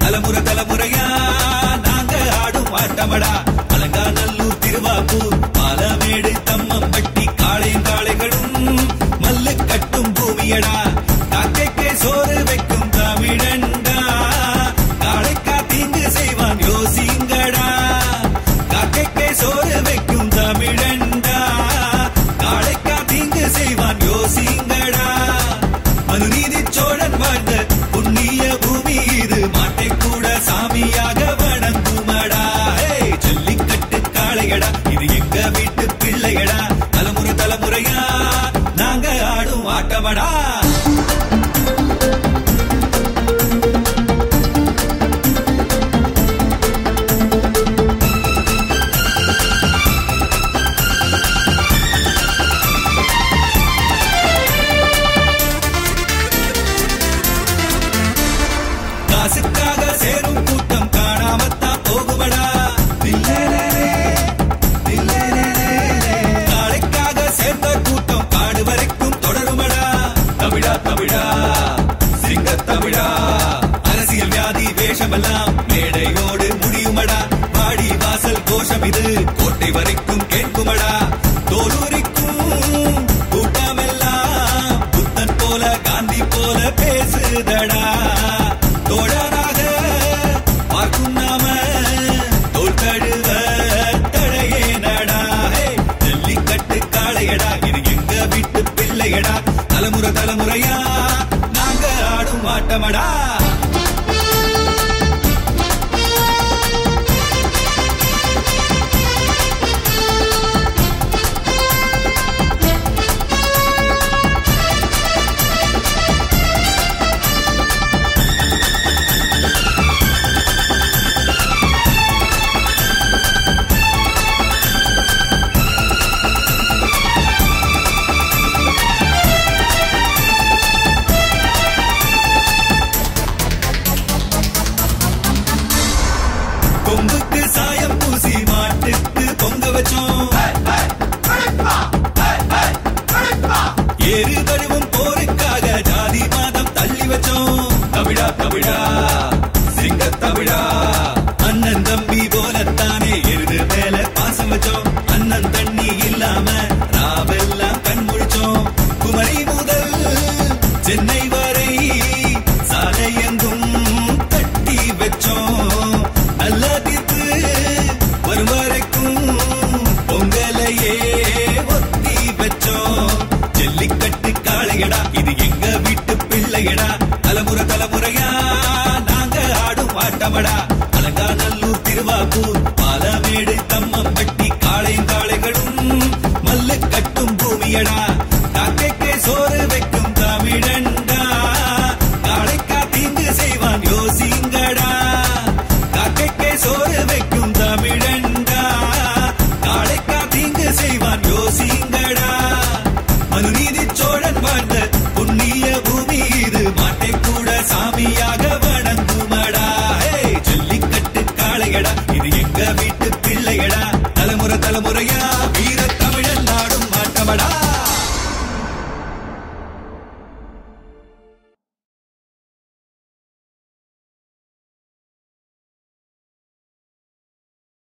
தலைமுறை தலைமுறையா நாங்க ஆடும் ஆட்டமடா. அலங்காநல்லூர் திருவாப்பூர் பாலமேடு தம்மம்பட்டி காளையும் காளைகளும் மல்லு கட்டும் பூமியடா. காக்கைக்கே சோறு வைக்கும் தமிழண்டா, காளைக்கா தீங்கு செய்வான் யோசிங்கடா. காக்கைக்கே சோறு வைக்கும் தமிழண்டா, காளைக்கா தீங்கு செய்வான் யோசிங்கடா. மனுநீதி சோழன் வாழ்ந்த புண்ணிய பூமி இது, மாட்டை கூட சாமியாக வணங்குமடா. ஜல்லிக்கட்டு காளையடா, இது எங்க வீட்டு பிள்ளையடா. தலைமுறை தலைமுறையா நாங்க ஆடும் ஆட்டமடா. காசுக்காக சேரும் கூட்டம் காணாமத்தான் போகுமடா. காளைக்காக சேர்ந்த கூட்டம் காடு வரைக்கும் தொடருமடா. தமிழா தமிழா சிங்க தமிழா, அரசியல் வியாதி வேஷமெல்லாம் மேடையோடு முடியுமடா. வாடி வாசல் கோஷம் இது கோட்டை வரைக்கும் கேட்குமடா. தோலூரிக்கும் கூட்டமெல்லாம் புத்தன் போல காந்தி போல பேசுதடா. தோழனாக பார்க்கும் நாம தோல் தழுவ தடையே நடா. ஜல்லிக்கட்டு காளையடா, இது எங்க வீட்டு பிள்ளையடா. தலைமுறை தலைமுறையா நாங்க ஆடும் ஆட்டமடா. கொம்புக்கு சாயம் பூசி மாட்டுக்கு பொங்க வச்சோம். ஏறு தழுவும் போருக்காக ஜாதி மாதம் தள்ளி வச்சோம். தமிழா தமிழா சிங்க தமிழா, அண்ணன் தம்பி போலத்தானே எருது மேல பாசம் வச்சோம். அண்ணன் தண்ணி இல்லாம ராவெல்லாம் கண் முழிச்சோம். குமரி முதல் சென்னை வரை சாலை எங்கும் கட்டி வச்சோம். நல்ல தீர்ப்பு வரும் வரைக்கும் பொங்கலையே ஒத்தி வச்சோம். ஜல்லிக்கட்டு காளையடா, இது எங்க வீட்டு பிள்ளையடா. தலைமுறை தலைமுறையா நாங்க ஆடும் ஆட்டமடா. அலங்காநல்லூர் திருவாப்பூர் பாலமேடு தம்மம்பட்டி காளையும் காளைகளும் மல்லு கட்டும் பூமியடா. காக்கைக்கே சோறு வைக்கும் தமிழண்டா, காளைக்கா தீங்கு செய்வான் யோசிங்கடா. காக்கைக்கே சோறு வைக்கும் தமிழண்டா, காளைக்கா தீங்கு செய்வான் யோசிங்க.